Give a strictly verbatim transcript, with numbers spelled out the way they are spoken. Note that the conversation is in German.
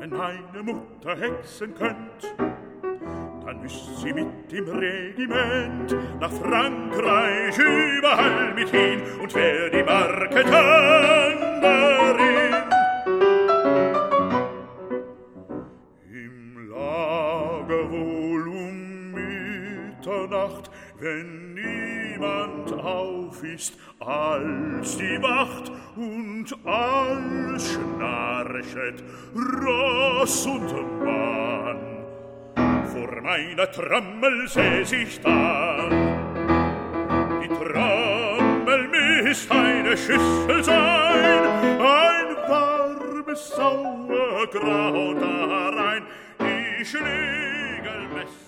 wenn meine Mutter hexen könnt, dann müsst sie mit dem Regiment nach Frankreich überall mit hin und wär die Marketenderin. Im Lager wohl um Mitternacht, wenn niemand auf ist als die Wacht und alles schnarchet, Ross und Mann. Vor meiner Trommel säß ich dann. Die Trommel müsst eine Schüssel sein, ein warmes Sauerkraut da rein, die Schlägelmesser